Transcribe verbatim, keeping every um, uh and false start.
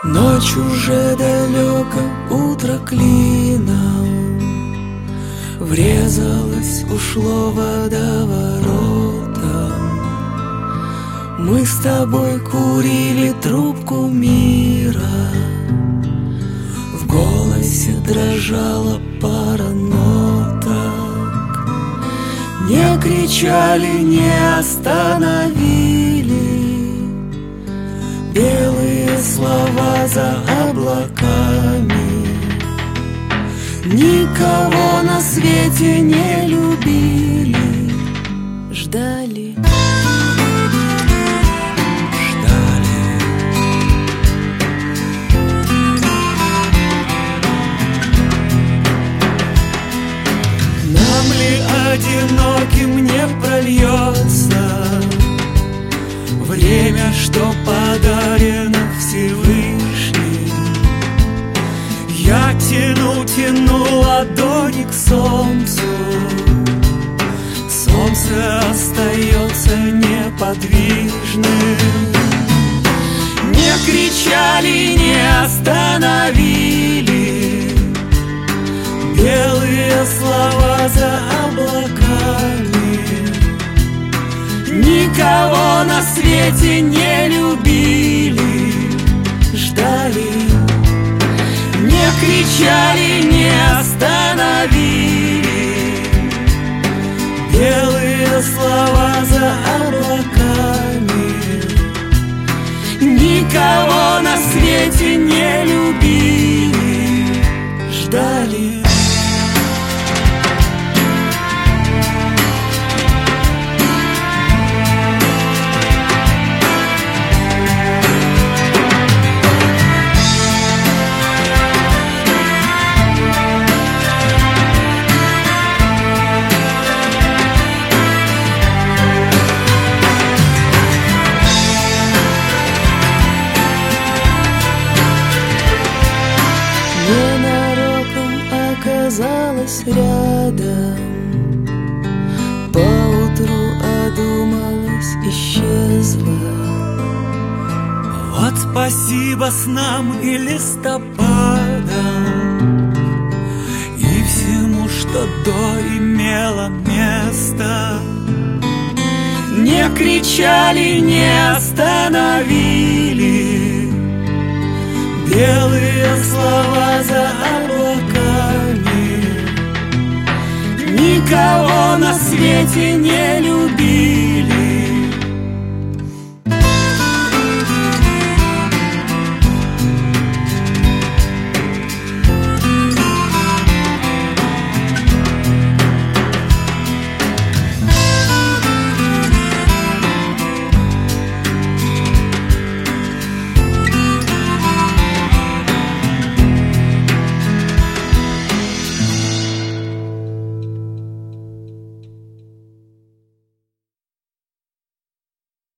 Ночь уже далеко, утро клином врезалось, ушло водоворотом. Мы с тобой курили трубку мира, в голосе дрожала пара ноток. Не кричали, не остановили белые слова за облаками. Никого на свете не любили, ждали. Одиноким не прольется время, что подарено Всевышним. Я тяну, тяну ладони к солнцу, солнце остается неподвижным. Не кричали, не остановили белые слова за облаками. Никого на свете не любили, ждали. Не кричали, не остановили белые слова за облаками. Никого на свете не любили, ждали. Оказалась рядом, поутру одумалась, исчезла. Вот спасибо снам и листопадам и всему, что до имело место. Не кричали, не остановили белые слова за облаками. Никого на свете не любили,